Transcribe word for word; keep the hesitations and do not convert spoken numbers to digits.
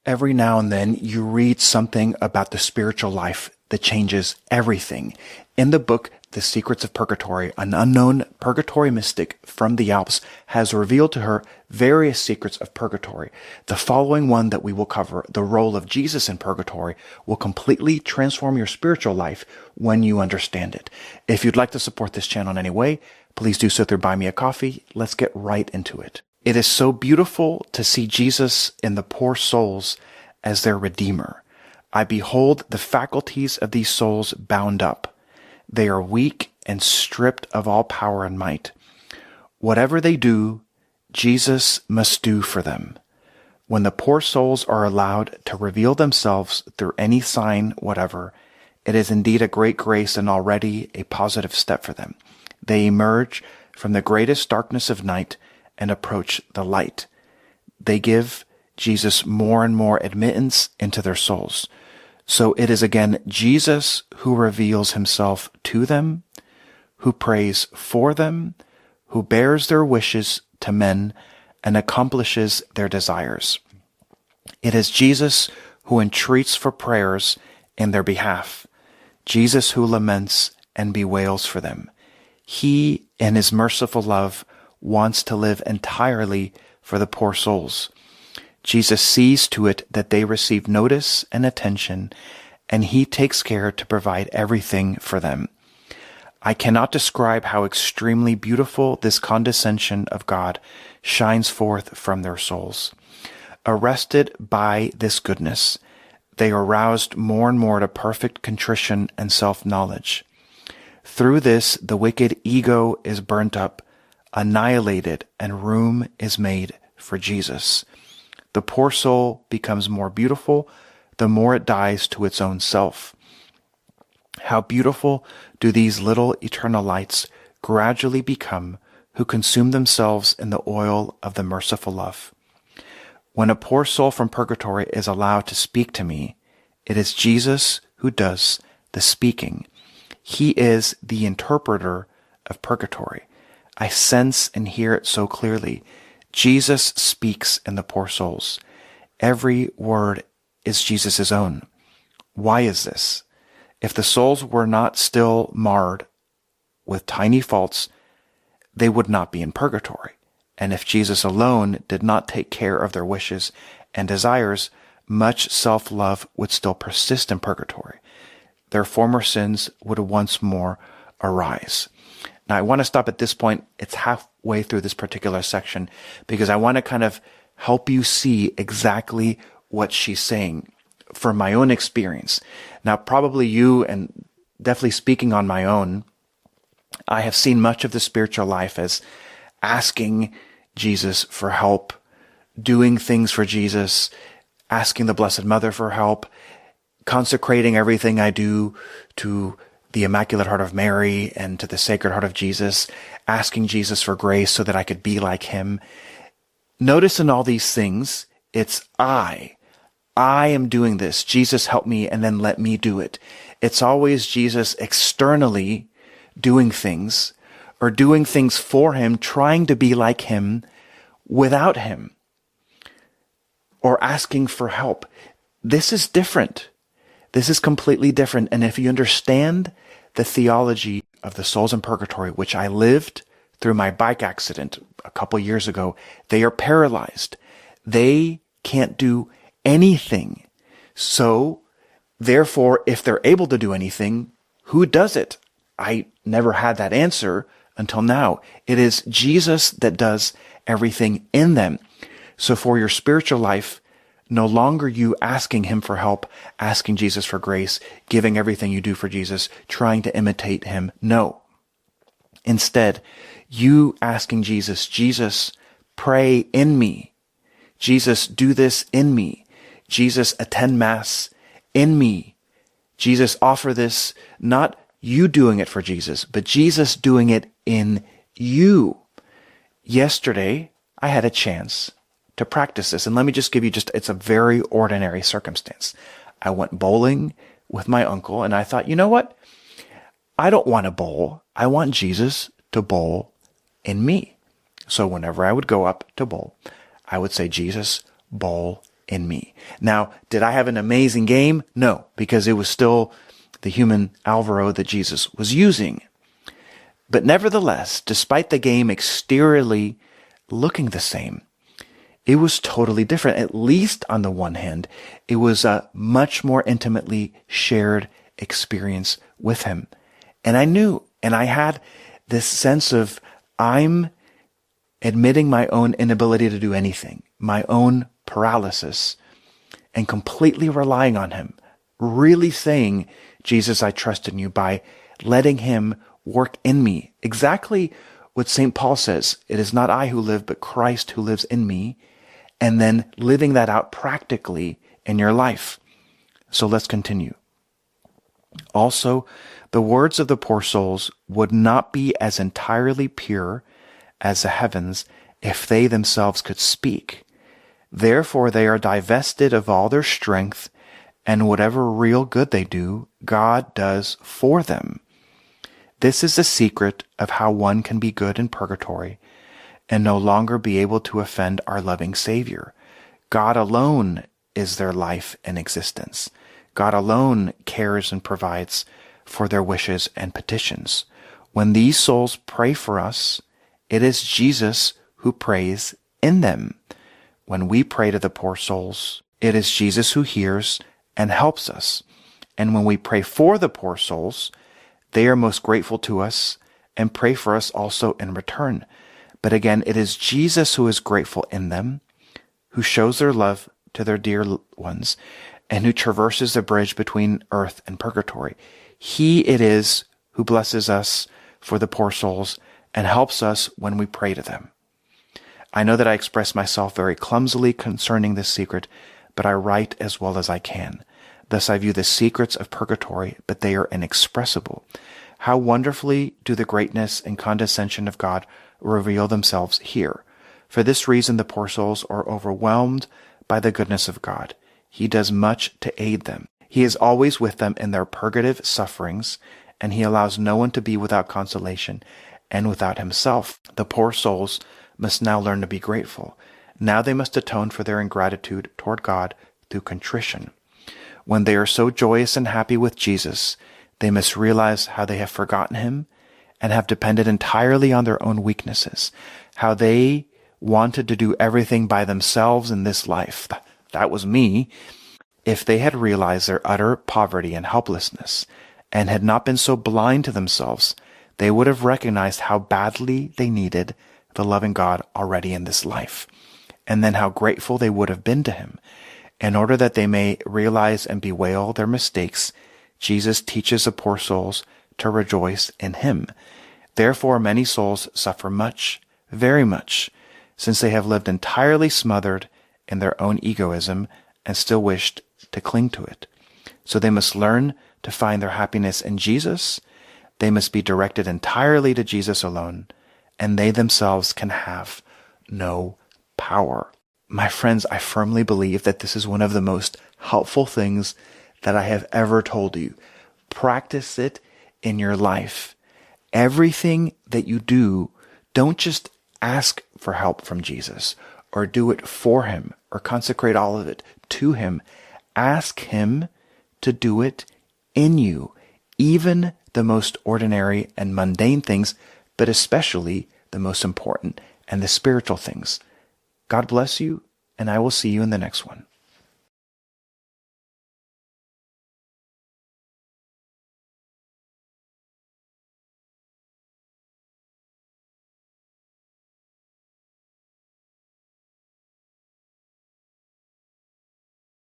Every now and then you read something about the spiritual life that changes everything. In the book, The Secrets of Purgatory, an unknown purgatory mystic from the Alps has revealed to her various secrets of purgatory. The following one that we will cover, the role of Jesus in purgatory, will completely transform your spiritual life when you understand it. If you'd like to support this channel in any way, please do so through Buy Me a Coffee. Let's get right into it. It is so beautiful to see Jesus in the poor souls as their Redeemer. I behold the faculties of these souls bound up. They are weak and stripped of all power and might. Whatever they do, Jesus must do for them. When the poor souls are allowed to reveal themselves through any sign whatever, it is indeed a great grace and already a positive step for them. They emerge from the greatest darkness of night and approach the light. They give Jesus more and more admittance into their souls. So it is again Jesus who reveals himself to them, who prays for them, who bears their wishes to men and accomplishes their desires. It is Jesus who entreats for prayers in their behalf, Jesus who laments and bewails for them. He, in his merciful love, wants to live entirely for the poor souls. Jesus sees to it that they receive notice and attention, and he takes care to provide everything for them. I cannot describe how extremely beautiful this condescension of God shines forth from their souls. Arrested by this goodness, they are roused more and more to perfect contrition and self-knowledge. Through this, the wicked ego is burnt up, annihilated, and room is made for Jesus. The poor soul becomes more beautiful the more it dies to its own self. How beautiful do these little eternal lights gradually become who consume themselves in the oil of the merciful love. When a poor soul from purgatory is allowed to speak to me, it is Jesus who does the speaking. He is the interpreter of purgatory. I sense and hear it so clearly. Jesus speaks in the poor souls. Every word is Jesus' own. Why is this? If the souls were not still marred with tiny faults, they would not be in purgatory. And if Jesus alone did not take care of their wishes and desires, much self-love would still persist in purgatory. Their former sins would once more arise. Now, I want to stop at this point. It's halfway through this particular section because I want to kind of help you see exactly what she's saying from my own experience. Now, probably you, and definitely speaking on my own, I have seen much of the spiritual life as asking Jesus for help, doing things for Jesus, asking the Blessed Mother for help, consecrating everything I do to the Immaculate Heart of Mary and to the Sacred Heart of Jesus, asking Jesus for grace so that I could be like him. Notice in all these things, it's I. I am doing this. Jesus, help me, and then let me do it. It's always Jesus externally doing things or doing things for him, trying to be like him without him, or asking for help. This is different. This is completely different. And if you understand the theology of the souls in purgatory, which I lived through my bike accident a couple years ago, they are paralyzed. They can't do anything. So, therefore, if they're able to do anything, who does it? I never had that answer until now. It is Jesus that does everything in them. So for your spiritual life, no longer you asking him for help, asking Jesus for grace, giving everything you do for Jesus, trying to imitate him. No. Instead, you asking Jesus, Jesus, pray in me. Jesus, do this in me. Jesus, attend Mass in me. Jesus, offer this, not you doing it for Jesus, but Jesus doing it in you. Yesterday, I had a chance to practice this. And let me just give you just, it's a very ordinary circumstance. I went bowling with my uncle and I thought, you know what? I don't want to bowl. I want Jesus to bowl in me. So whenever I would go up to bowl, I would say, Jesus, bowl in me. Now, did I have an amazing game? No, because it was still the human Alvaro that Jesus was using. But nevertheless, despite the game exteriorly looking the same, it was totally different. At least on the one hand, it was a much more intimately shared experience with him. And I knew, and I had this sense of, I'm admitting my own inability to do anything, my own paralysis, and completely relying on him, really saying, Jesus, I trust in you, by letting him work in me. Exactly what Saint Paul says, it is not I who live, but Christ who lives in me, and then living that out practically in your life. So let's continue. Also, the words of the poor souls would not be as entirely pure as the heavens if they themselves could speak. Therefore they are divested of all their strength, and whatever real good they do, God does for them. This is the secret of how one can be good in purgatory and no longer be able to offend our loving Savior. God alone is their life and existence. God alone cares and provides for their wishes and petitions. When these souls pray for us, it is Jesus who prays in them. When we pray to the poor souls, it is Jesus who hears and helps us. And when we pray for the poor souls, they are most grateful to us and pray for us also in return. But again, it is Jesus who is grateful in them, who shows their love to their dear ones, and who traverses the bridge between earth and purgatory. He it is who blesses us for the poor souls and helps us when we pray to them. I know that I express myself very clumsily concerning this secret, but I write as well as I can. Thus I view the secrets of purgatory, but they are inexpressible. How wonderfully do the greatness and condescension of God reveal themselves here. For this reason the poor souls are overwhelmed by the goodness of God. He does much to aid them. He is always with them in their purgative sufferings, and he allows no one to be without consolation and without himself. The poor souls must now learn to be grateful. Now they must atone for their ingratitude toward God through contrition. When they are so joyous and happy with Jesus, they must realize how they have forgotten him and have depended entirely on their own weaknesses, how they wanted to do everything by themselves in this life. That was me. If they had realized their utter poverty and helplessness and had not been so blind to themselves, they would have recognized how badly they needed the loving God already in this life, and then how grateful they would have been to him. In order that they may realize and bewail their mistakes, Jesus teaches the poor souls to rejoice in him. Therefore many souls suffer much, very much, since they have lived entirely smothered in their own egoism and still wished to cling to it. So they must learn to find their happiness in Jesus. They must be directed entirely to Jesus alone, and they themselves can have no power. My friends, I firmly believe that this is one of the most helpful things that I have ever told you. Practice it in your life. Everything that you do, don't just ask for help from Jesus or do it for him or consecrate all of it to him. Ask him to do it in you, even the most ordinary and mundane things, but especially the most important and the spiritual things. God bless you, and I will see you in the next one.